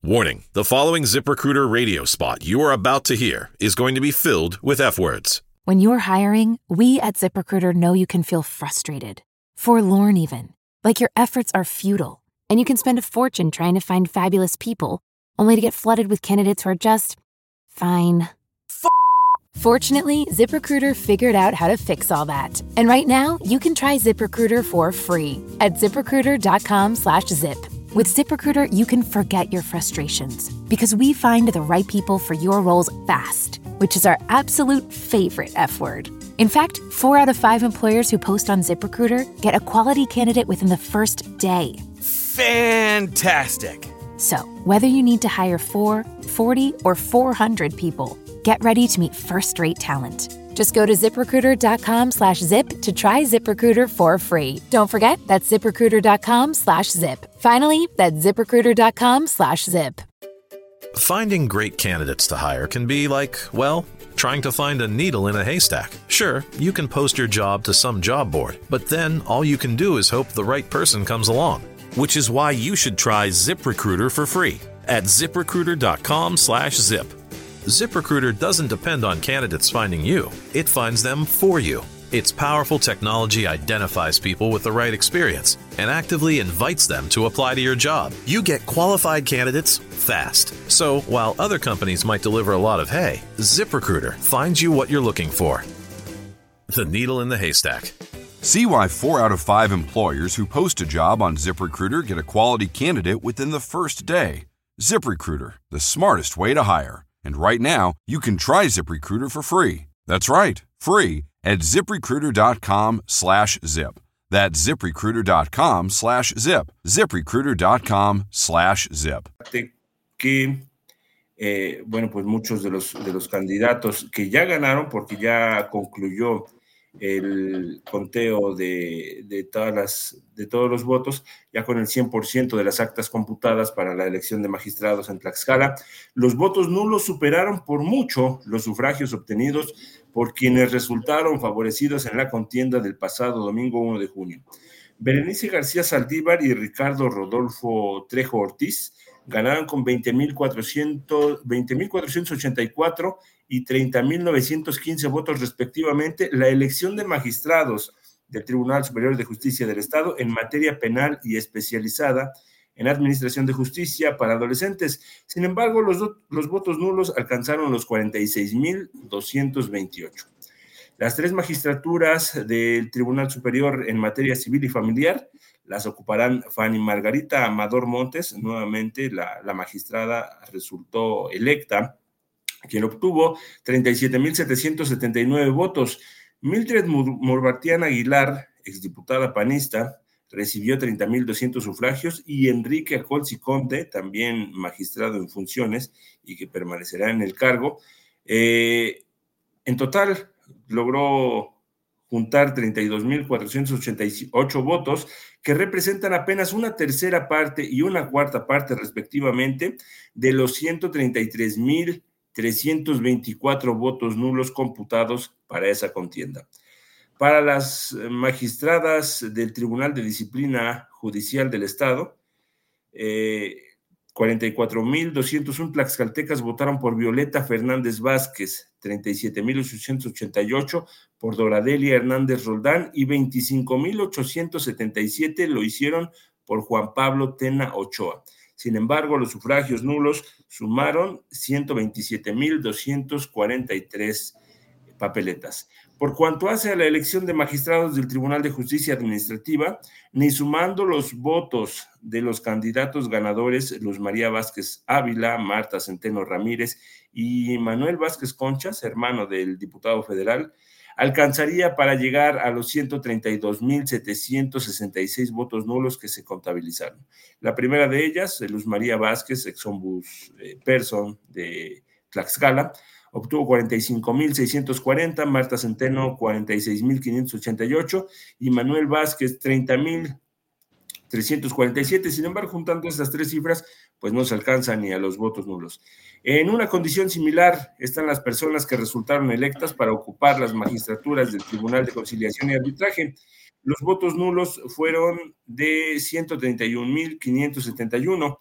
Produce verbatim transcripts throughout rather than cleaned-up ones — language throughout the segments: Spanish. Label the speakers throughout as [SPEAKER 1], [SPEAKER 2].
[SPEAKER 1] Warning, the following ZipRecruiter radio spot you are about to hear is going to be filled with F-words.
[SPEAKER 2] When you're hiring, we at ZipRecruiter know you can feel frustrated, forlorn even, like your efforts are futile, and you can spend a fortune trying to find fabulous people, only to get flooded with candidates who are just fine. F- Fortunately, ZipRecruiter figured out how to fix all that. And right now, you can try ZipRecruiter for free at ZipRecruiter.com slash zip. With ZipRecruiter, you can forget your frustrations because we find the right people for your roles fast, which is our absolute favorite F word. In fact, four out of five employers who post on ZipRecruiter get a quality candidate within the first day.
[SPEAKER 3] Fantastic!
[SPEAKER 2] So, whether you need to hire four, forty, or four hundred people, get ready to meet first-rate talent. Just go to ZipRecruiter.com slash zip to try ZipRecruiter for free. Don't forget, that's ZipRecruiter.com slash zip. Finally, that's ZipRecruiter.com slash zip.
[SPEAKER 1] Finding great candidates to hire can be like, well, trying to find a needle in a haystack. Sure, you can post your job to some job board, but then all you can do is hope the right person comes along. Which is why you should try ZipRecruiter for free at ZipRecruiter.com slash zip. ZipRecruiter doesn't depend on candidates finding you. It finds them for you. Its powerful technology identifies people with the right experience and actively invites them to apply to your job. You get qualified candidates fast. So while other companies might deliver a lot of hay, ZipRecruiter finds you what you're looking for. The needle in the haystack.
[SPEAKER 4] See why four out of five employers who post a job on ZipRecruiter get a quality candidate within the first day. ZipRecruiter, the smartest way to hire. And right now, you can try ZipRecruiter for free. That's right, free at ZipRecruiter.com slash zip. That's ZipRecruiter.com slash zip. ZipRecruiter.com slash zip.
[SPEAKER 5] Que, eh, bueno, pues muchos de los, de los candidatos que ya ganaron, porque ya concluyó el conteo de, de, todas las, de todos los votos, ya con el cien por ciento de las actas computadas para la elección de magistrados en Tlaxcala. Los votos nulos superaron por mucho los sufragios obtenidos por quienes resultaron favorecidos en la contienda del pasado domingo uno de junio. Berenice García Saldívar y Ricardo Rodolfo Trejo Ortiz ganaron con veinte mil cuatrocientos ochenta y cuatro y treinta mil novecientos quince votos respectivamente la elección de magistrados del Tribunal Superior de Justicia del Estado en materia penal y especializada en administración de justicia para adolescentes. Sin embargo, los, los votos nulos alcanzaron los cuarenta y seis mil doscientos veintiocho. Las tres magistraturas del Tribunal Superior en materia civil y familiar las ocuparán Fanny Margarita Amador Montes. Nuevamente la, la magistrada resultó electa, quien obtuvo treinta y siete mil setecientos setenta y nueve votos. Mildred Morbatian Aguilar, exdiputada panista, recibió treinta mil doscientos sufragios, y Enrique Acolsi Conde, también magistrado en funciones y que permanecerá en el cargo, eh, en total logró juntar treinta y dos mil cuatrocientos ochenta y ocho votos, que representan apenas una tercera parte y una cuarta parte respectivamente de los ciento treinta y tres mil trescientos veinticuatro votos nulos computados para esa contienda. Para las magistradas del Tribunal de Disciplina Judicial del Estado, eh, cuarenta y cuatro mil doscientos uno tlaxcaltecas votaron por Violeta Fernández Vázquez, treinta y siete mil ochocientos ochenta y ocho por Doradelia Hernández Roldán y veinticinco mil ochocientos setenta y siete lo hicieron por Juan Pablo Tena Ochoa. Sin embargo, los sufragios nulos sumaron ciento veintisiete mil doscientos cuarenta y tres papeletas. Por cuanto hace a la elección de magistrados del Tribunal de Justicia Administrativa, ni sumando los votos de los candidatos ganadores, Luz María Vázquez Ávila, Marta Centeno Ramírez y Manuel Vázquez Conchas, hermano del diputado federal, alcanzaría para llegar a los ciento treinta y dos mil setecientos sesenta y seis votos nulos que se contabilizaron. La primera de ellas, Luz María Vázquez, ex ombus eh, person de Tlaxcala, obtuvo cuarenta y cinco mil seiscientos cuarenta, Marta Centeno cuarenta y seis mil quinientos ochenta y ocho y Manuel Vázquez treinta mil trescientos cuarenta y siete. Sin embargo, juntando estas tres cifras, pues no se alcanza ni a los votos nulos. En una condición similar están las personas que resultaron electas para ocupar las magistraturas del Tribunal de Conciliación y Arbitraje. Los votos nulos fueron de ciento treinta y un mil quinientos setenta y uno.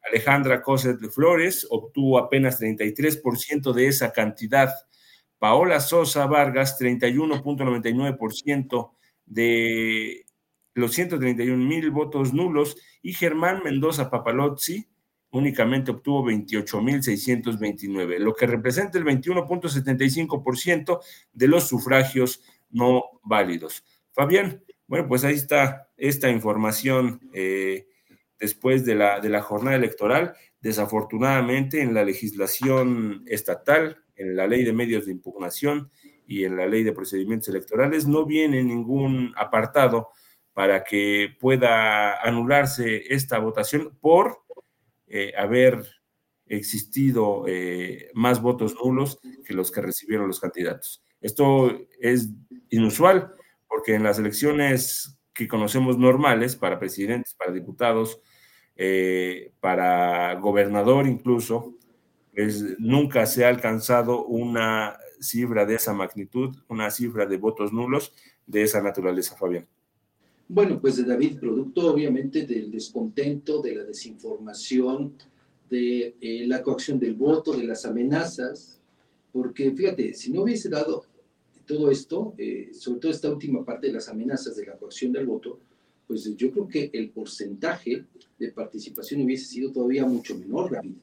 [SPEAKER 5] Alejandra Cosset Flores obtuvo apenas treinta y tres por ciento de esa cantidad. Paola Sosa Vargas, treinta y uno punto noventa y nueve por ciento de los ciento treinta y un mil votos nulos, y Germán Mendoza Papalozzi únicamente obtuvo veintiocho mil seiscientos veintinueve, lo que representa el veintiuno punto setenta y cinco por ciento de los sufragios no válidos. Fabián, bueno, pues ahí está esta información eh, después de la, de la jornada electoral. Desafortunadamente, en la legislación estatal, en la ley de medios de impugnación y en la ley de procedimientos electorales, no viene ningún apartado para que pueda anularse esta votación por eh, haber existido eh, más votos nulos que los que recibieron los candidatos. Esto es inusual porque en las elecciones que conocemos normales, para presidentes, para diputados, eh, para gobernador incluso, pues nunca se ha alcanzado una cifra de esa magnitud, una cifra de votos nulos de esa naturaleza, Fabián.
[SPEAKER 3] Bueno, pues David, producto obviamente del descontento, de la desinformación, de eh, la coacción del voto, de las amenazas, porque fíjate, si no hubiese dado todo esto, eh, sobre todo esta última parte de las amenazas, de la coacción del voto, pues yo creo que el porcentaje de participación hubiese sido todavía mucho menor, David.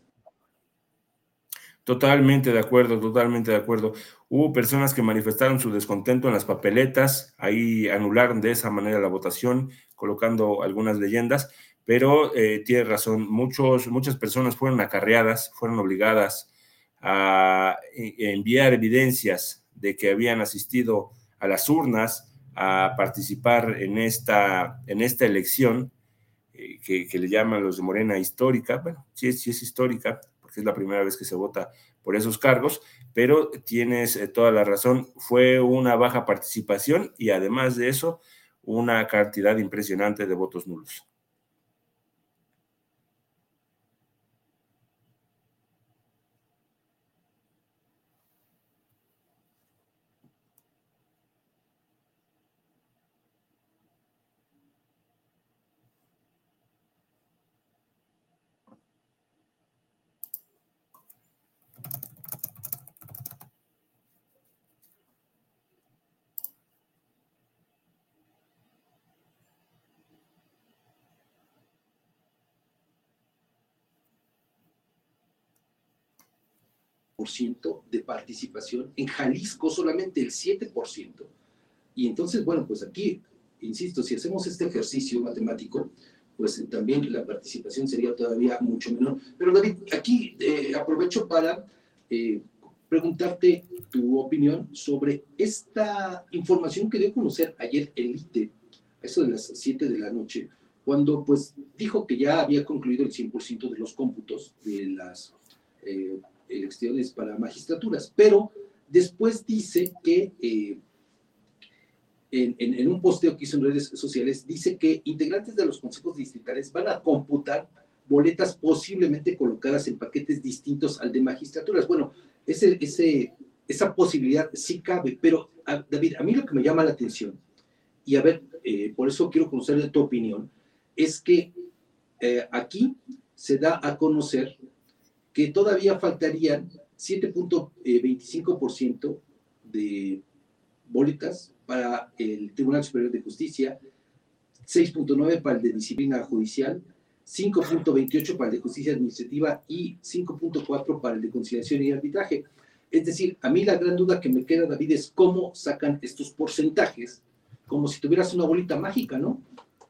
[SPEAKER 5] Totalmente de acuerdo, totalmente de acuerdo. Hubo personas que manifestaron su descontento en las papeletas, ahí anularon de esa manera la votación, colocando algunas leyendas, pero eh, tiene razón, muchos, muchas personas fueron acarreadas, fueron obligadas a enviar evidencias de que habían asistido a las urnas a participar en esta, en esta elección, eh, que, que le llaman los de Morena histórica. Bueno, sí es, sí es histórica, porque es la primera vez que se vota por esos cargos, pero tienes eh, toda la razón, fue una baja participación y además de eso, una cantidad impresionante de votos nulos.
[SPEAKER 3] por ciento de participación, en Jalisco solamente el siete por ciento. Y entonces, bueno, pues aquí, insisto, si hacemos este ejercicio matemático, pues también la participación sería todavía mucho menor. Pero David, aquí eh, aprovecho para eh, preguntarte tu opinión sobre esta información que dio a conocer ayer el I T E, a eso de las siete de la noche, cuando pues dijo que ya había concluido el cien por ciento de los cómputos de las eh, elecciones para magistraturas, pero después dice que eh, en, en, en un posteo que hizo en redes sociales, dice que integrantes de los consejos distritales van a computar boletas posiblemente colocadas en paquetes distintos al de magistraturas. Bueno, ese, ese, esa posibilidad sí cabe, pero a, David, a mí lo que me llama la atención, y a ver, eh, por eso quiero conocer tu opinión, es que eh, aquí se da a conocer que todavía faltarían siete punto veinticinco por ciento de boletas para el Tribunal Superior de Justicia, seis punto nueve para el de Disciplina Judicial, cinco punto veintiocho para el de Justicia Administrativa y cinco punto cuatro para el de Conciliación y Arbitraje. Es decir, a mí la gran duda que me queda, David, es cómo sacan estos porcentajes, como si tuvieras una bolita mágica, ¿no?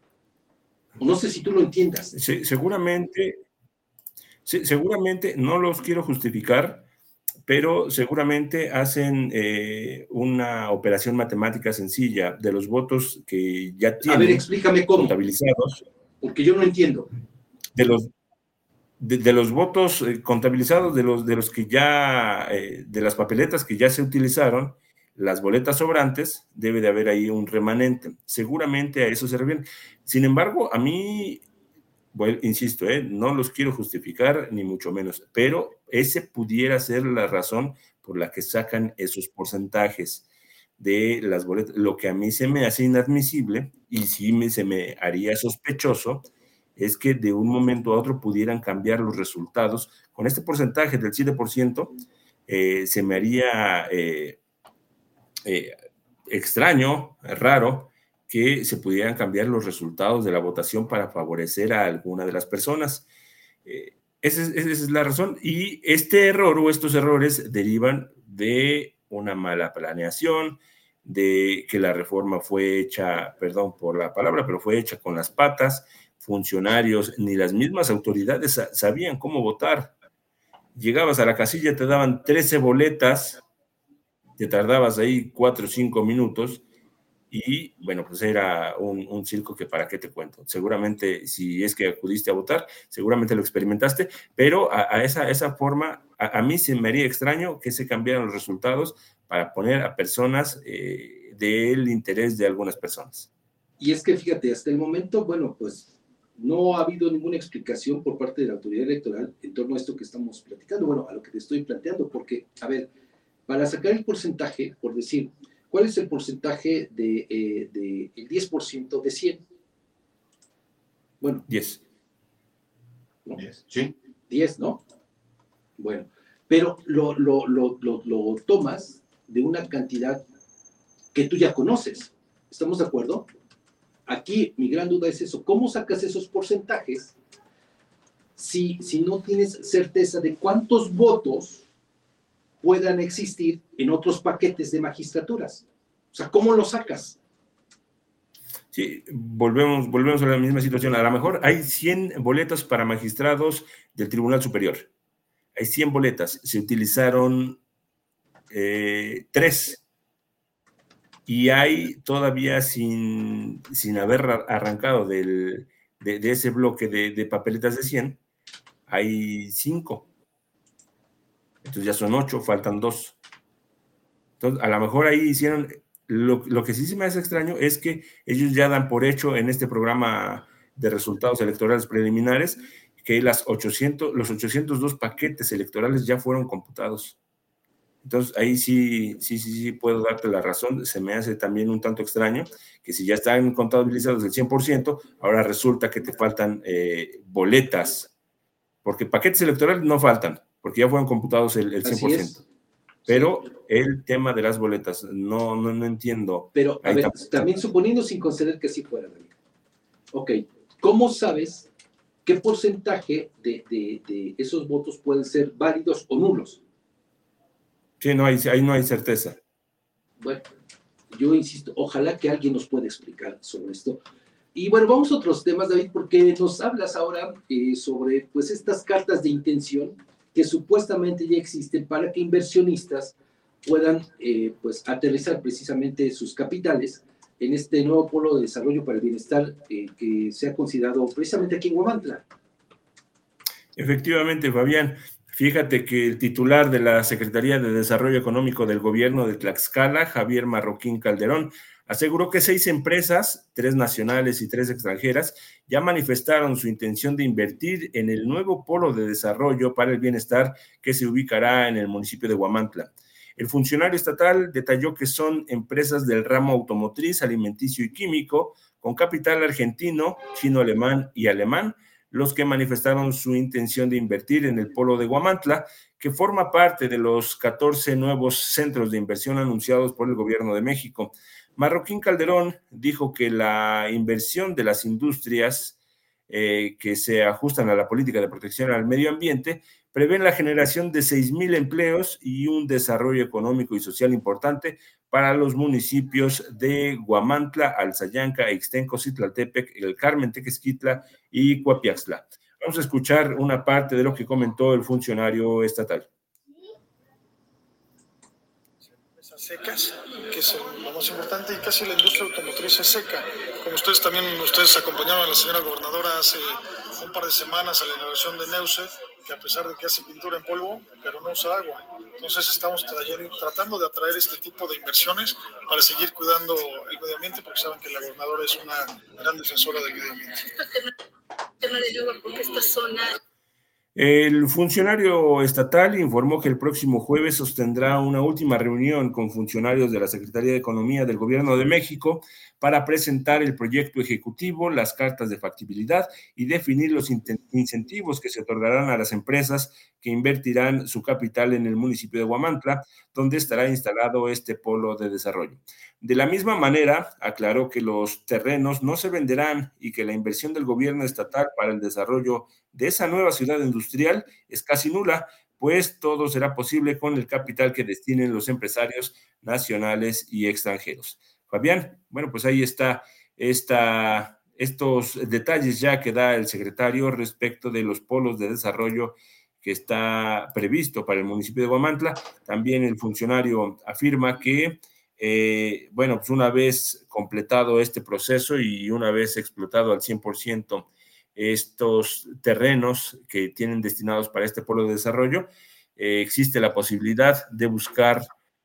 [SPEAKER 3] No sé si tú lo entiendas.
[SPEAKER 5] Sí, seguramente... Sí, seguramente, no los quiero justificar, pero seguramente hacen eh, una operación matemática sencilla de los votos que ya tienen.
[SPEAKER 3] A ver, explícame cómo.
[SPEAKER 5] Contabilizados.
[SPEAKER 3] Porque yo no entiendo.
[SPEAKER 5] De los, de, de los votos eh, contabilizados, de los, de los que ya, eh, de las papeletas que ya se utilizaron, las boletas sobrantes, debe de haber ahí un remanente. Seguramente a eso se refieren. Sin embargo, a mí... Bueno, insisto, eh, no los quiero justificar, ni mucho menos, pero ese pudiera ser la razón por la que sacan esos porcentajes de las boletas. Lo que a mí se me hace inadmisible y sí me, se me haría sospechoso es que de un momento a otro pudieran cambiar los resultados. Con este porcentaje del siete por ciento, eh, se me haría eh, eh, extraño, raro, que se pudieran cambiar los resultados de la votación para favorecer a alguna de las personas. Eh, esa, es, esa es la razón. Y este error o estos errores derivan de una mala planeación, de que la reforma fue hecha, perdón por la palabra, pero fue hecha con las patas. Funcionarios ni las mismas autoridades sabían cómo votar. Llegabas a la casilla, te daban trece boletas, te tardabas ahí cuatro o cinco minutos y, bueno, pues era un, un circo que para qué te cuento. Seguramente, si es que acudiste a votar, seguramente lo experimentaste, pero a, a esa, esa forma, a, a mí se me haría extraño que se cambiaran los resultados para poner a personas eh, del interés de algunas personas.
[SPEAKER 3] Y es que, fíjate, hasta el momento, bueno, pues no ha habido ninguna explicación por parte de la autoridad electoral en torno a esto que estamos platicando, bueno, a lo que te estoy planteando, porque, a ver, para sacar el porcentaje, por decir, ¿cuál es el porcentaje de, eh, de el diez por ciento de cien? Bueno.
[SPEAKER 5] diez.
[SPEAKER 3] ¿No?
[SPEAKER 5] diez, sí.
[SPEAKER 3] diez, ¿no? Bueno, pero lo, lo, lo, lo, lo tomas de una cantidad que tú ya conoces. ¿Estamos de acuerdo? Aquí mi gran duda es eso. ¿Cómo sacas esos porcentajes si, si no tienes certeza de cuántos votos puedan existir en otros paquetes de magistraturas? O sea, ¿cómo lo sacas?
[SPEAKER 5] Sí, volvemos, volvemos a la misma situación. A lo mejor hay cien boletas para magistrados del Tribunal Superior. Hay cien boletas. Se utilizaron eh, tres. Y hay todavía sin, sin haber arrancado del, de, de ese bloque de, de papeletas de cien, hay cinco. Entonces ya son ocho, faltan dos. Entonces, a lo mejor ahí hicieron, lo, lo que sí se me hace extraño es que ellos ya dan por hecho en este programa de resultados electorales preliminares que las ochocientos, los ochocientos dos paquetes electorales ya fueron computados. Entonces, ahí sí, sí, sí, sí puedo darte la razón. Se me hace también un tanto extraño que si ya están contabilizados el cien por ciento, ahora resulta que te faltan eh, boletas, porque paquetes electorales no faltan, porque ya fueron computados el, el cien por ciento. Pero sí, el tema de las boletas, no, no, no entiendo.
[SPEAKER 3] Pero, a ver, también, también suponiendo sin conceder que así fuera, David. Ok, ¿cómo sabes qué porcentaje de, de, de esos votos pueden ser válidos o nulos?
[SPEAKER 5] Sí, no hay, ahí no hay certeza.
[SPEAKER 3] Bueno, yo insisto, ojalá que alguien nos pueda explicar sobre esto. Y bueno, vamos a otros temas, David, porque nos hablas ahora eh, sobre pues estas cartas de intención que supuestamente ya existen para que inversionistas puedan eh, pues aterrizar precisamente sus capitales en este nuevo polo de desarrollo para el bienestar eh, que se ha considerado precisamente aquí en Huamantla.
[SPEAKER 5] Efectivamente, Fabián. Fíjate que el titular de la Secretaría de Desarrollo Económico del Gobierno de Tlaxcala, Javier Marroquín Calderón, aseguró que seis empresas, tres nacionales y tres extranjeras, ya manifestaron su intención de invertir en el nuevo polo de desarrollo para el bienestar que se ubicará en el municipio de Huamantla. El funcionario estatal detalló que son empresas del ramo automotriz, alimenticio y químico, con capital argentino, chino-alemán y alemán, los que manifestaron su intención de invertir en el polo de Huamantla, que forma parte de los catorce nuevos centros de inversión anunciados por el gobierno de México. Marroquín Calderón dijo que la inversión de las industrias eh, que se ajustan a la política de protección al medio ambiente prevén la generación de seis mil empleos y un desarrollo económico y social importante para los municipios de Huamantla, Alzayanca, Ixtenco, Citlaltepec, El Carmen, Tequesquitla y Coapiaxtla. Vamos a escuchar una parte de lo que comentó el funcionario estatal.
[SPEAKER 6] Secas, que es lo más importante, y casi la industria automotriz es seca. Como ustedes también, ustedes acompañaron a la señora gobernadora hace un par de semanas a la inauguración de Neuce, que a pesar de que hace pintura en polvo, pero no usa agua. Entonces estamos trayendo, tratando de atraer este tipo de inversiones para seguir cuidando el medio ambiente, porque saben que la gobernadora es una gran defensora del medio ambiente.
[SPEAKER 7] Tema del agua, porque esta zona...
[SPEAKER 5] El funcionario estatal informó que el próximo jueves sostendrá una última reunión con funcionarios de la Secretaría de Economía del Gobierno de México para presentar el proyecto ejecutivo, las cartas de factibilidad y definir los incentivos que se otorgarán a las empresas que invertirán su capital en el municipio de Huamantla, donde estará instalado este polo de desarrollo. De la misma manera, aclaró que los terrenos no se venderán y que la inversión del gobierno estatal para el desarrollo de esa nueva ciudad industrial es casi nula, pues todo será posible con el capital que destinen los empresarios nacionales y extranjeros. Fabián, bueno, pues ahí está esta, estos detalles ya que da el secretario respecto de los polos de desarrollo que está previsto para el municipio de Huamantla. También el funcionario afirma que, eh, bueno, pues una vez completado este proceso y una vez explotado al cien por ciento estos terrenos que tienen destinados para este polo de desarrollo, eh, existe la posibilidad de buscar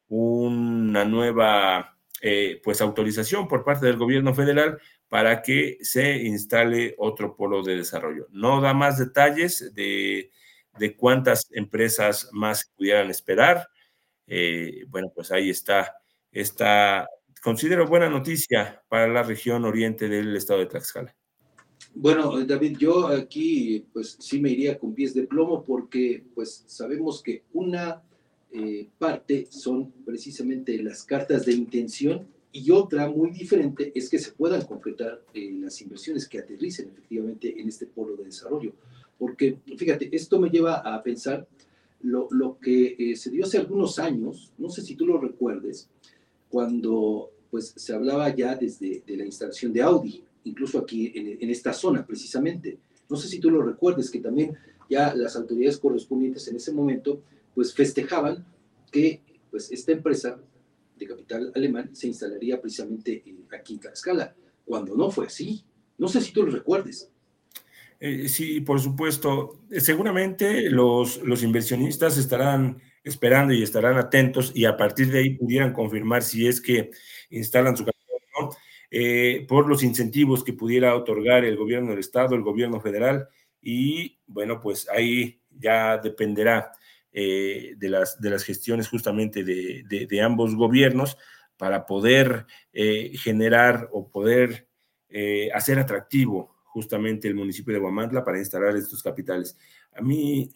[SPEAKER 5] una nueva eh, pues autorización por parte del gobierno federal para que se instale otro polo de desarrollo. No da más detalles de, de cuántas empresas más pudieran esperar. Eh, bueno, pues ahí está esta, considero buena noticia para la región oriente del estado de Tlaxcala.
[SPEAKER 3] Bueno, David, yo aquí pues sí me iría con pies de plomo porque pues sabemos que una eh, parte son precisamente las cartas de intención y otra muy diferente es que se puedan concretar eh, las inversiones que aterricen efectivamente en este polo de desarrollo. Porque fíjate, esto me lleva a pensar lo, lo que eh, se dio hace algunos años, no sé si tú lo recuerdes, cuando pues se hablaba ya desde de la instalación de Audi, incluso aquí en, en esta zona precisamente. No sé si tú lo recuerdes, que también ya las autoridades correspondientes en ese momento pues festejaban que pues esta empresa de capital alemán se instalaría precisamente aquí en Tlaxcala, cuando no fue así. No sé si tú lo recuerdes.
[SPEAKER 5] Eh, sí, por supuesto. Seguramente los, los inversionistas estarán esperando y estarán atentos y a partir de ahí pudieran confirmar si es que instalan su capital o no, eh, por los incentivos que pudiera otorgar el gobierno del estado, el gobierno federal, y bueno, pues ahí ya dependerá eh, de, las, de las gestiones justamente de, de, de ambos gobiernos para poder eh, generar o poder eh, hacer atractivo justamente el municipio de Huamantla para instalar estos capitales. A mí,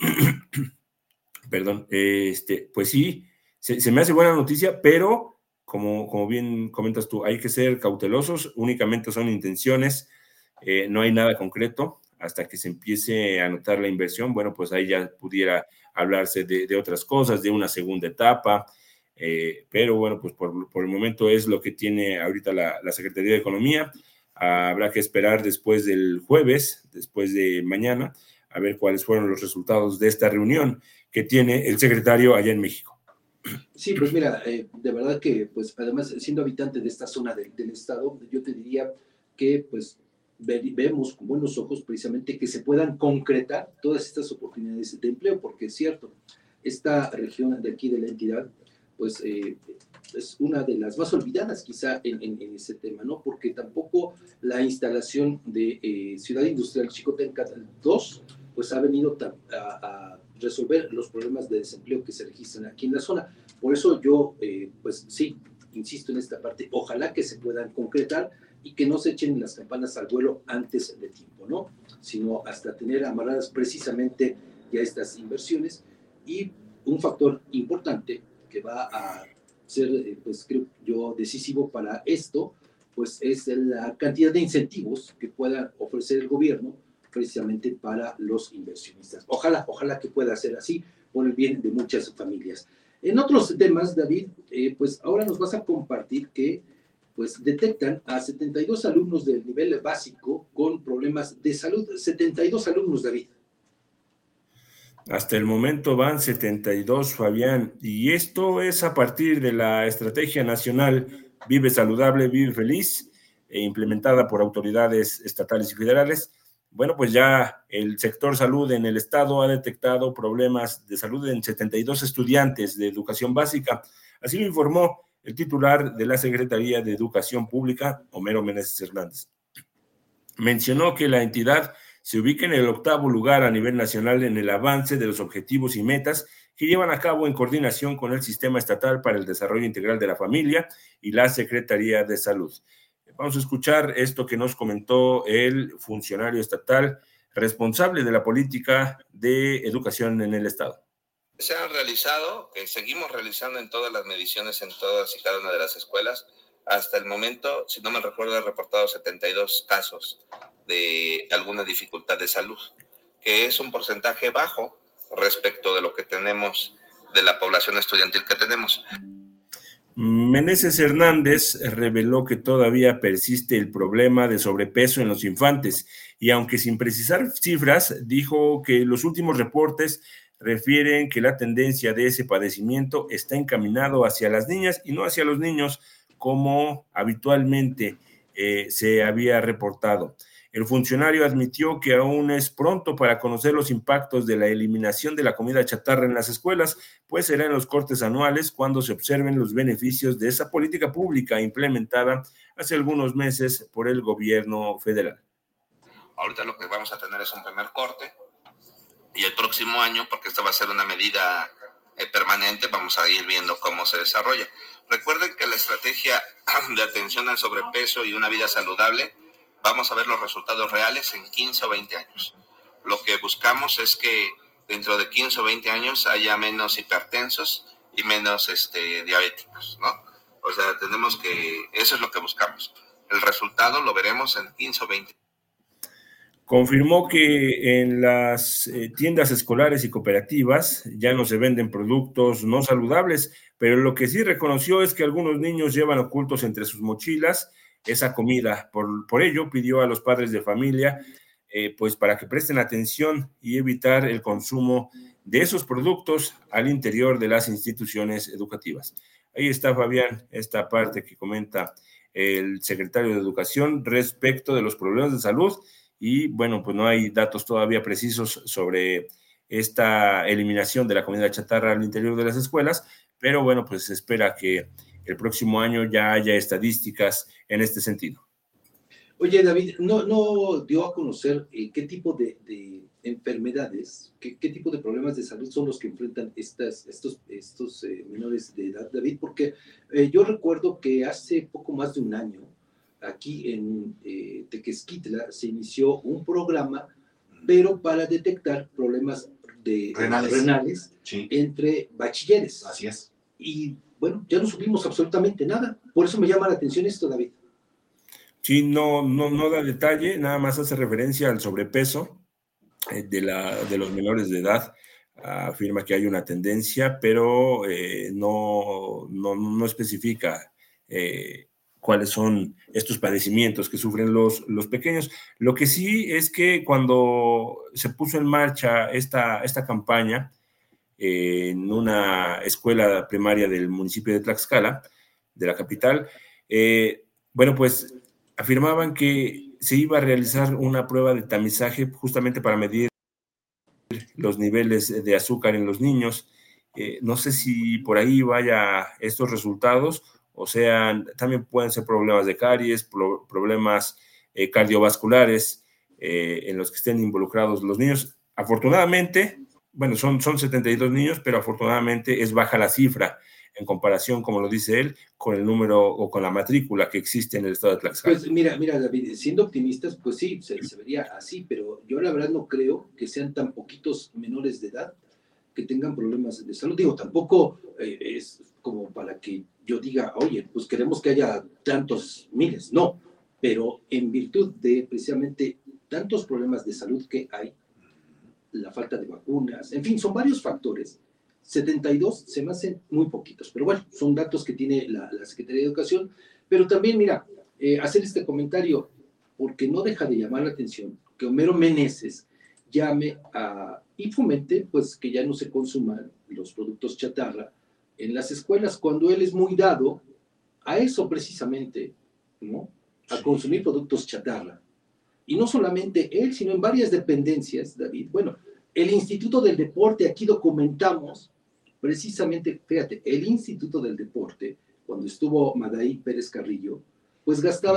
[SPEAKER 5] perdón, este, pues sí, se, se me hace buena noticia, pero como, como bien comentas tú, hay que ser cautelosos, únicamente son intenciones, eh, no hay nada concreto, hasta que se empiece a notar la inversión, bueno, pues ahí ya pudiera hablarse de, de otras cosas, de una segunda etapa, eh, pero bueno, pues por, por el momento es lo que tiene ahorita la, la Secretaría de Economía. Habrá que esperar después del jueves, después de mañana, a ver cuáles fueron los resultados de esta reunión que tiene el secretario allá en México.
[SPEAKER 3] Sí, pues mira, eh, de verdad que, pues además, siendo habitante de esta zona de, del estado, yo te diría que, pues, ve, vemos con buenos ojos precisamente que se puedan concretar todas estas oportunidades de empleo, porque es cierto, esta región de aquí de la entidad, pues, eh, es una de las más olvidadas quizá en, en, en ese tema, ¿no? Porque tampoco la instalación de eh, Ciudad Industrial Chicotenca dos, pues ha venido a, a resolver los problemas de desempleo que se registran aquí en la zona. Por eso yo, eh, pues sí, insisto en esta parte, ojalá que se puedan concretar y que no se echen las campanas al vuelo antes de tiempo, ¿no? Sino hasta tener amarradas precisamente ya estas inversiones. Y un factor importante que va a ser, pues creo yo, decisivo para esto, pues es la cantidad de incentivos que pueda ofrecer el gobierno precisamente para los inversionistas. Ojalá, ojalá que pueda ser así por el bien de muchas familias. En otros temas, David, eh, pues ahora nos vas a compartir que pues detectan a setenta y dos alumnos del nivel básico con problemas de salud. setenta y dos alumnos, David.
[SPEAKER 5] Hasta el momento van setenta y dos, Fabián, y esto es a partir de la Estrategia Nacional Vive Saludable, Vive Feliz, e implementada por autoridades estatales y federales. Bueno, pues ya el sector salud en el estado ha detectado problemas de salud en setenta y dos estudiantes de educación básica. Así lo informó el titular de la Secretaría de Educación Pública, Homero Meneses Hernández. Mencionó que la entidad se ubica en el octavo lugar a nivel nacional en el avance de los objetivos y metas que llevan a cabo en coordinación con el Sistema Estatal para el Desarrollo Integral de la Familia y la Secretaría de Salud. Vamos a escuchar esto que nos comentó el funcionario estatal responsable de la política de educación en el Estado.
[SPEAKER 7] Se han realizado, que seguimos realizando en todas las mediciones, en todas y cada una de las escuelas. Hasta el momento, si no me recuerdo, he reportado setenta y dos casos de alguna dificultad de salud, que es un porcentaje bajo respecto de lo que tenemos, de la población estudiantil que tenemos.
[SPEAKER 5] Meneses Hernández reveló que todavía persiste el problema de sobrepeso en los infantes y aunque sin precisar cifras, dijo que los últimos reportes refieren que la tendencia de ese padecimiento está encaminado hacia las niñas y no hacia los niños como habitualmente eh, se había reportado. El funcionario admitió que aún es pronto para conocer los impactos de la eliminación de la comida chatarra en las escuelas, pues será en los cortes anuales cuando se observen los beneficios de esa política pública implementada hace algunos meses por el gobierno federal.
[SPEAKER 7] Ahorita lo que vamos a tener es un primer corte y el próximo año, porque esta va a ser una medida eh, permanente, vamos a ir viendo cómo se desarrolla. Recuerden que la estrategia de atención al sobrepeso y una vida saludable, vamos a ver los resultados reales en quince o veinte años. Lo que buscamos es que dentro de quince o veinte años haya menos hipertensos y menos este, diabéticos, ¿no? O sea, tenemos que, eso es lo que buscamos. El resultado lo veremos en quince o veinte.
[SPEAKER 5] Confirmó que en las eh, tiendas escolares y cooperativas ya no se venden productos no saludables, pero lo que sí reconoció es que algunos niños llevan ocultos entre sus mochilas esa comida. Por, por ello, pidió a los padres de familia, eh, pues para que presten atención y evitar el consumo de esos productos al interior de las instituciones educativas. Ahí está, Fabián, esta parte que comenta el secretario de Educación respecto de los problemas de salud y, bueno, pues no hay datos todavía precisos sobre esta eliminación de la comida chatarra al interior de las escuelas, pero, bueno, pues se espera que el próximo año ya haya estadísticas en este sentido.
[SPEAKER 3] Oye, David, ¿no, no dio a conocer eh, qué tipo de, de enfermedades, qué, qué tipo de problemas de salud son los que enfrentan estas, estos, estos eh, menores de edad, David? Porque eh, yo recuerdo que hace poco más de un año, aquí en eh, Tequesquitla, se inició un programa, pero para detectar problemas de, renales, renales sí. entre bachilleres.
[SPEAKER 8] Así es.
[SPEAKER 3] Y bueno, ya no supimos absolutamente nada. Por eso me llama la atención esto, David.
[SPEAKER 5] Sí, no, no, no da detalle, nada más hace referencia al sobrepeso eh, de, la, de los menores de edad. Afirma que hay una tendencia, pero eh, no, no, no especifica eh, cuáles son estos padecimientos que sufren los, los pequeños. Lo que sí es que cuando se puso en marcha esta, esta campaña, en una escuela primaria del municipio de Tlaxcala, de la capital, eh, bueno, pues afirmaban que se iba a realizar una prueba de tamizaje justamente para medir los niveles de azúcar en los niños. Eh, no sé si por ahí vaya estos resultados, o sea, también pueden ser problemas de caries, pro, problemas eh, cardiovasculares eh, en los que estén involucrados los niños. Afortunadamente, bueno, son, son setenta y dos niños, pero afortunadamente es baja la cifra en comparación, como lo dice él, con el número o con la matrícula que existe en el estado de Tlaxcala.
[SPEAKER 3] Pues mira, mira, David, siendo optimistas, pues sí, se, se vería así, pero yo la verdad no creo que sean tan poquitos menores de edad que tengan problemas de salud. Digo, tampoco eh, es como para que yo diga, oye, pues queremos que haya tantos miles. No, pero en virtud de precisamente tantos problemas de salud que hay, la falta de vacunas, en fin, son varios factores. setenta y dos se me hacen muy poquitos, pero bueno, son datos que tiene la, la Secretaría de Educación. Pero también, mira, eh, hacer este comentario, porque no deja de llamar la atención que Homero Meneses llame a, y fomente, pues, que ya no se consuman los productos chatarra en las escuelas, cuando él es muy dado a eso precisamente, ¿no? A consumir productos chatarra. Y no solamente él, sino en varias dependencias, David. Bueno, el Instituto del Deporte, aquí documentamos precisamente, fíjate, el Instituto del Deporte, cuando estuvo Madaí Pérez Carrillo, pues gastaba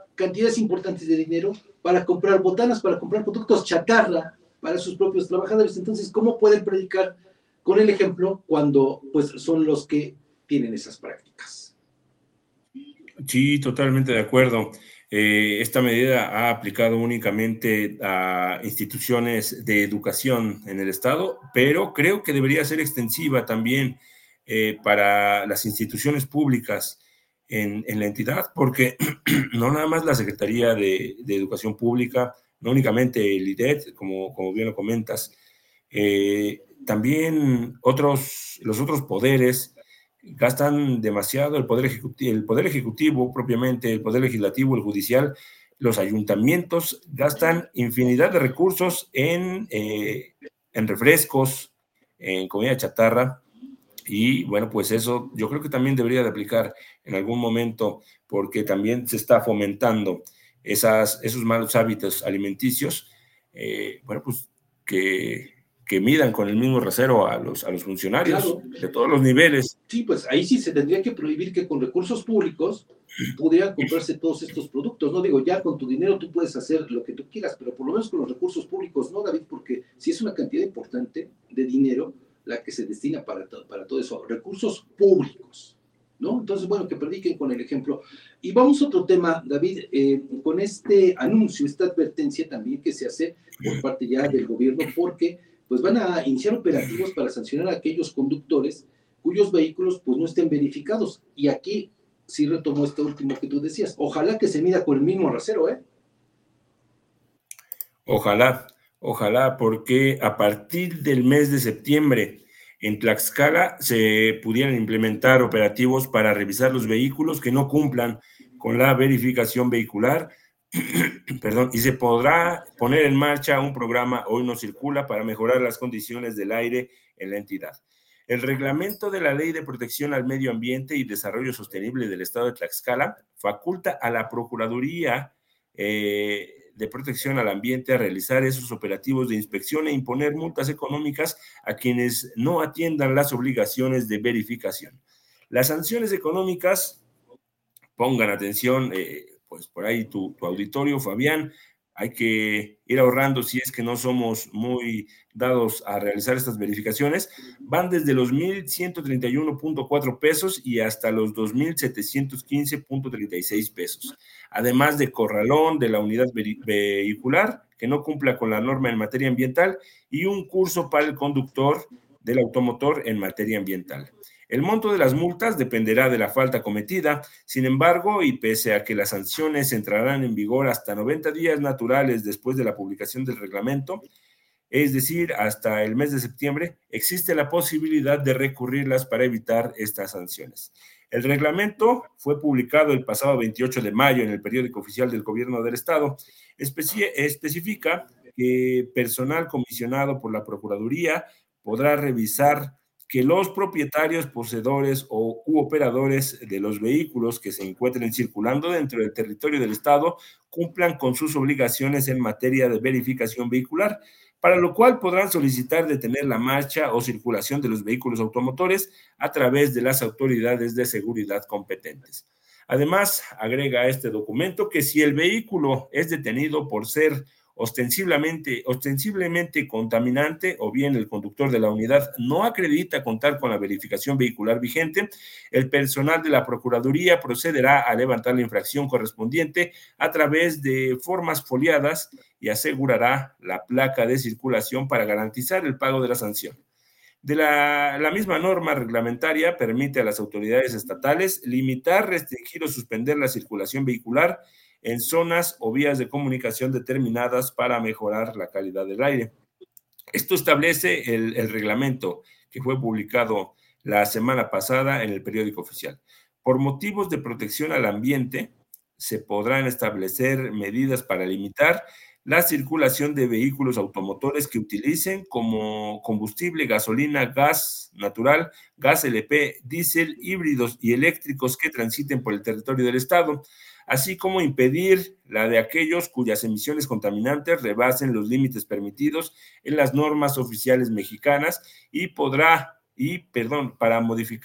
[SPEAKER 3] cantidades importantes de dinero para comprar botanas, para comprar productos chatarra para sus propios trabajadores. Entonces, ¿cómo pueden predicar con el ejemplo cuando pues, son los que tienen esas prácticas?
[SPEAKER 5] Sí, totalmente de acuerdo. Eh, esta medida ha aplicado únicamente a instituciones de educación en el Estado, pero creo que debería ser extensiva también eh, para las instituciones públicas en, en la entidad, porque no nada más la Secretaría de, de Educación Pública, no únicamente el I D E T, como, como bien lo comentas, eh, también otros, los otros poderes gastan demasiado, el poder ejecutivo, el poder ejecutivo propiamente, el poder legislativo, el judicial, los ayuntamientos gastan infinidad de recursos en, eh, en refrescos, en comida chatarra, y bueno, pues eso yo creo que también debería de aplicar en algún momento, porque también se está fomentando esas, esos malos hábitos alimenticios, eh, bueno, pues que... que midan con el mismo rasero a los, a los funcionarios claro. de todos los niveles.
[SPEAKER 3] Sí, pues ahí sí se tendría que prohibir que con recursos públicos pudieran comprarse todos estos productos. No digo, ya con tu dinero tú puedes hacer lo que tú quieras, pero por lo menos con los recursos públicos, ¿no, David? Porque si es una cantidad importante de dinero la que se destina para, para todo eso, recursos públicos, ¿no? Entonces, bueno, que prediquen con el ejemplo. Y vamos a otro tema, David, eh, con este anuncio, esta advertencia también que se hace por parte ya del gobierno, porque pues van a iniciar operativos para sancionar a aquellos conductores cuyos vehículos pues no estén verificados. Y aquí sí retomo esto último que tú decías. Ojalá que se mida con el mismo rasero, ¿eh?
[SPEAKER 5] Ojalá, ojalá, porque a partir del mes de septiembre en Tlaxcala se pudieran implementar operativos para revisar los vehículos que no cumplan con la verificación vehicular. Perdón, y se podrá poner en marcha un programa Hoy No Circula para mejorar las condiciones del aire en la entidad. El reglamento de la Ley de Protección al Medio Ambiente y Desarrollo Sostenible del Estado de Tlaxcala faculta a la Procuraduría eh, de Protección al Ambiente a realizar esos operativos de inspección e imponer multas económicas a quienes no atiendan las obligaciones de verificación. Las sanciones económicas, pongan atención, eh, pues por ahí tu, tu auditorio, Fabián, hay que ir ahorrando si es que no somos muy dados a realizar estas verificaciones, van desde los mil ciento treinta y uno punto cuatro pesos y hasta los dos mil setecientos quince punto treinta y seis pesos, además de corralón de la unidad vehicular que no cumpla con la norma en materia ambiental y un curso para el conductor del automotor en materia ambiental. El monto de las multas dependerá de la falta cometida, sin embargo, y pese a que las sanciones entrarán en vigor hasta noventa días naturales después de la publicación del reglamento, es decir, hasta el mes de septiembre, existe la posibilidad de recurrirlas para evitar estas sanciones. El reglamento fue publicado el pasado veintiocho de mayo en el periódico oficial del Gobierno del Estado. Especi- especifica que personal comisionado por la Procuraduría podrá revisar que los propietarios, poseedores o u operadores de los vehículos que se encuentren circulando dentro del territorio del Estado cumplan con sus obligaciones en materia de verificación vehicular, para lo cual podrán solicitar detener la marcha o circulación de los vehículos automotores a través de las autoridades de seguridad competentes. Además, agrega este documento que si el vehículo es detenido por ser ostensiblemente, ostensiblemente contaminante o bien el conductor de la unidad no acredita contar con la verificación vehicular vigente, el personal de la Procuraduría procederá a levantar la infracción correspondiente a través de formas foliadas y asegurará la placa de circulación para garantizar el pago de la sanción. De la, la misma norma reglamentaria permite a las autoridades estatales limitar, restringir o suspender la circulación vehicular en zonas o vías de comunicación determinadas para mejorar la calidad del aire. Esto establece el, el reglamento que fue publicado la semana pasada en el periódico oficial. Por motivos de protección al ambiente, se podrán establecer medidas para limitar la circulación de vehículos automotores que utilicen como combustible gasolina, gas natural, gas L P, diésel, híbridos y eléctricos que transiten por el territorio del Estado, así como impedir la de aquellos cuyas emisiones contaminantes rebasen los límites permitidos en las normas oficiales mexicanas y podrá, y perdón, para modificar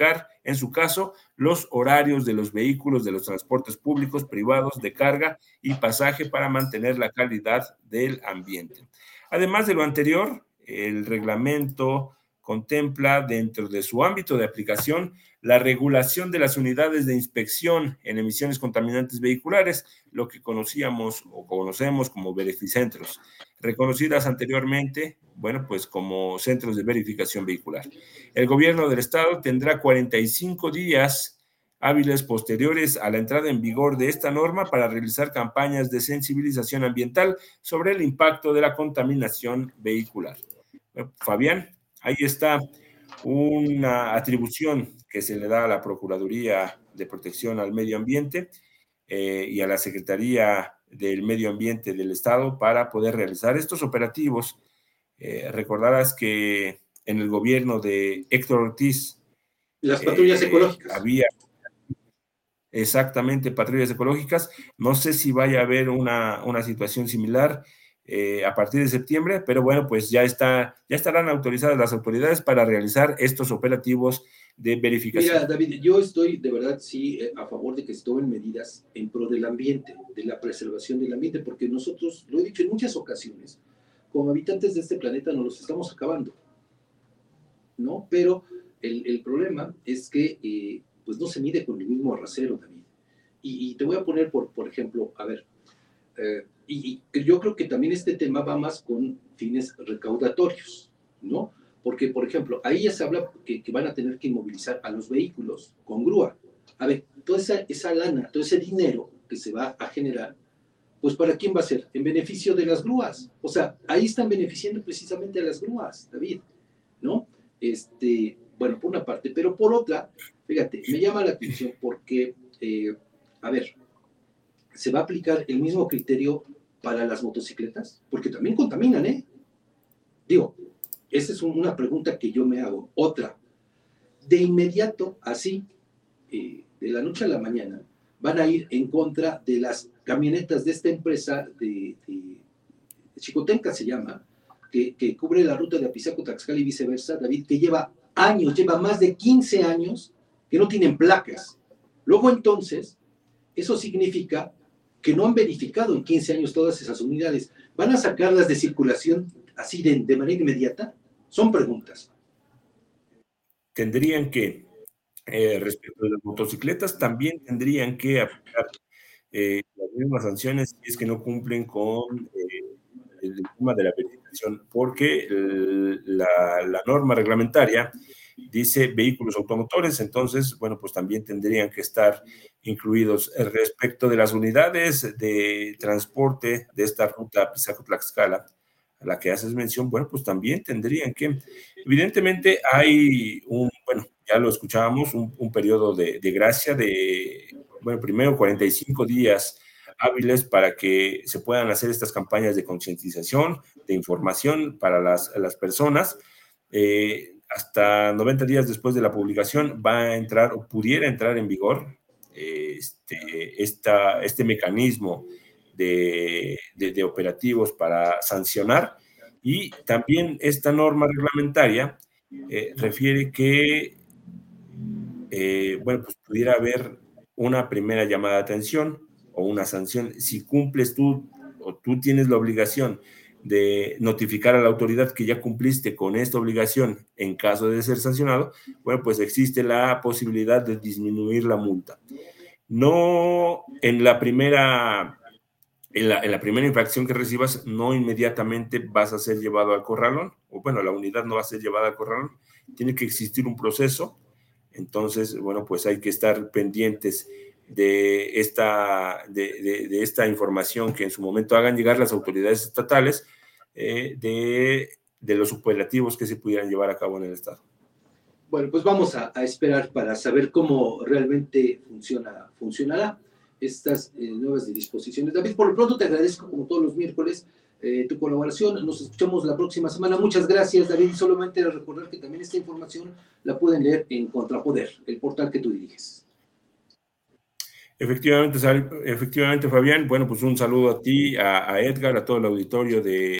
[SPEAKER 5] en su caso, los horarios de los vehículos de los transportes públicos, privados, de carga y pasaje para mantener la calidad del ambiente. Además de lo anterior, el reglamento contempla dentro de su ámbito de aplicación la regulación de las unidades de inspección en emisiones contaminantes vehiculares, lo que conocíamos o conocemos como verificentros, reconocidas anteriormente, bueno, pues como centros de verificación vehicular. El gobierno del estado tendrá cuarenta y cinco días hábiles posteriores a la entrada en vigor de esta norma para realizar campañas de sensibilización ambiental sobre el impacto de la contaminación vehicular. Bueno, Fabián, ahí está una atribución que se le da a la Procuraduría de Protección al Medio Ambiente eh, y a la Secretaría del Medio Ambiente del Estado para poder realizar estos operativos. Eh, recordarás que en el gobierno de Héctor Ortiz
[SPEAKER 3] las patrullas eh, ecológicas
[SPEAKER 5] había exactamente patrullas ecológicas. No sé si vaya a haber una, una situación similar Eh, a partir de septiembre, pero bueno, pues ya está, ya estarán autorizadas las autoridades para realizar estos operativos de verificación.
[SPEAKER 3] Mira, David, yo estoy de verdad sí a favor de que se tomen medidas en pro del ambiente, de la preservación del ambiente, porque nosotros, lo he dicho en muchas ocasiones, como habitantes de este planeta nos los estamos acabando, ¿no? Pero el, el problema es que eh, pues no se mide con el mismo rasero, David. Y, y te voy a poner, por, por ejemplo, a ver, eh, Y, y yo creo que también este tema va más con fines recaudatorios, ¿no? Porque, por ejemplo, ahí ya se habla que, que van a tener que inmovilizar a los vehículos con grúa. A ver, toda esa, esa lana, todo ese dinero que se va a generar, pues ¿para quién va a ser? En beneficio de las grúas. O sea, ahí están beneficiando precisamente a las grúas, David, ¿no? Este, bueno, por una parte, pero por otra, fíjate, me llama la atención porque, eh, a ver, ¿se va a aplicar el mismo criterio para las motocicletas? Porque también contaminan, ¿eh? Digo, esa es una pregunta que yo me hago. Otra, de inmediato, así, eh, de la noche a la mañana, van a ir en contra de las camionetas de esta empresa de, de, de Chicotenca, se llama, que, que cubre la ruta de Apizaco, Tlaxcala y viceversa, David, que lleva años, lleva más de quince años que no tienen placas. Luego entonces, eso significa que no han verificado en quince años todas esas unidades. ¿Van a sacarlas de circulación así de, de manera inmediata? Son preguntas.
[SPEAKER 5] Tendrían que, eh, respecto de las motocicletas, también tendrían que aplicar eh, las mismas sanciones si es que no cumplen con eh, el tema de la verificación, porque el, la, la norma reglamentaria dice vehículos automotores, entonces, bueno, pues también tendrían que estar incluidos. Respecto de las unidades de transporte de esta ruta Apizaco-Tlaxcala, a la que haces mención, bueno, pues también tendrían que, evidentemente hay un, bueno, ya lo escuchábamos, un, un periodo de, de gracia de, bueno, primero cuarenta y cinco días hábiles para que se puedan hacer estas campañas de concientización, de información para las, las personas. Eh, hasta noventa días después de la publicación va a entrar o pudiera entrar en vigor este, esta, este mecanismo de, de, de operativos para sancionar, y también esta norma reglamentaria eh, refiere que eh, bueno, pues pudiera haber una primera llamada de atención o una sanción si cumples tú o tú tienes la obligación de notificar a la autoridad que ya cumpliste con esta obligación en caso de ser sancionado. Bueno, pues existe la posibilidad de disminuir la multa. No en la primera, en la, en la primera infracción que recibas, no inmediatamente vas a ser llevado al corralón, o bueno, la unidad no va a ser llevada al corralón, tiene que existir un proceso. Entonces, bueno, pues hay que estar pendientes de esta, de, de, de esta información que en su momento hagan llegar las autoridades estatales eh, de, de los operativos que se pudieran llevar a cabo en el estado.
[SPEAKER 3] Bueno, pues vamos a, a esperar para saber cómo realmente funciona, funcionará estas eh, nuevas disposiciones. David, por lo pronto te agradezco como todos los miércoles eh, tu colaboración. Nos escuchamos la próxima semana. Muchas gracias, David. Y solamente recordar que también esta información la pueden leer en Contrapoder, el portal que tú diriges.
[SPEAKER 5] Efectivamente, efectivamente, Fabián. Bueno, pues un saludo a ti, a, a Edgar, a todo el auditorio de